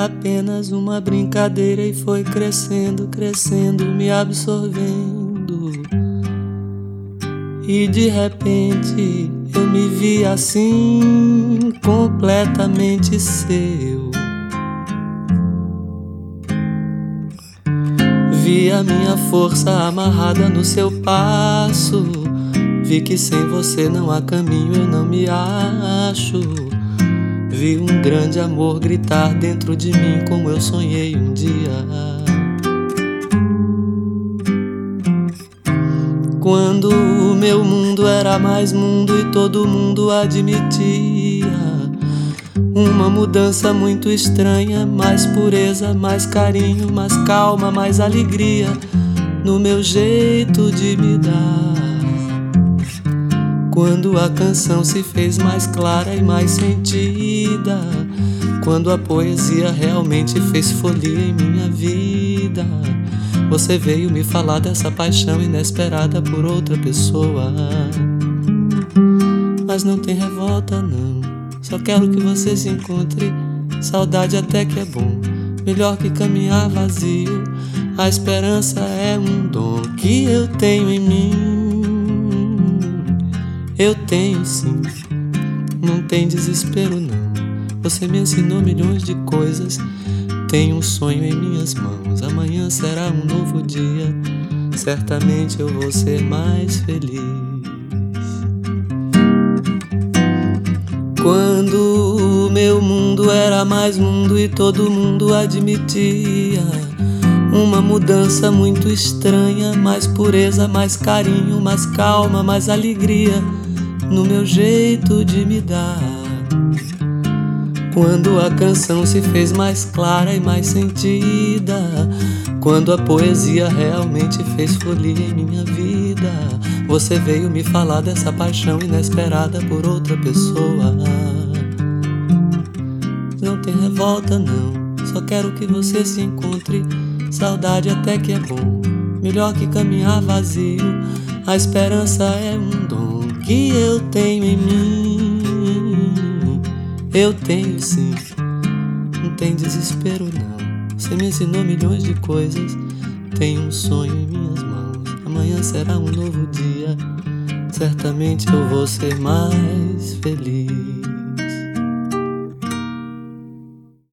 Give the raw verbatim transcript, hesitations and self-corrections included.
era apenas uma brincadeira e foi crescendo, crescendo, me absorvendo. E de repente eu me vi assim, completamente seu. Vi a minha força amarrada no seu passo. Vi que sem você não há caminho, eu não me acho. Vi um grande amor gritar dentro de mim como eu sonhei um dia. Quando o meu mundo era mais mundo e todo mundo admitia uma mudança muito estranha, mais pureza, mais carinho, mais calma, mais alegria no meu jeito de me dar. Quando a canção se fez mais clara e mais sentida, quando a poesia realmente fez folia em minha vida, você veio me falar dessa paixão inesperada por outra pessoa. Mas não tem revolta não, só quero que você se encontre. Saudade até que é bom, melhor que caminhar vazio. A esperança é um dom que eu tenho em mim. Eu tenho sim, não tem desespero não. Você me ensinou milhões de coisas. Tenho um sonho em minhas mãos. Amanhã será um novo dia. Certamente eu vou ser mais feliz. Quando o meu mundo era mais mundo e todo mundo admitia uma mudança muito estranha, mais pureza, mais carinho, mais calma, mais alegria no meu jeito de me dar. Quando a canção se fez mais clara e mais sentida, quando a poesia realmente fez folia em minha vida, você veio me falar dessa paixão inesperada por outra pessoa. Não tem revolta não, só quero que você se encontre. Saudade até que é bom, melhor que caminhar vazio. A esperança é um dom que eu tenho em mim. Eu tenho sim, não tem desespero não. Você me ensinou milhões de coisas. Tenho um sonho em minhas mãos. Amanhã será um novo dia. Certamente eu vou ser mais feliz.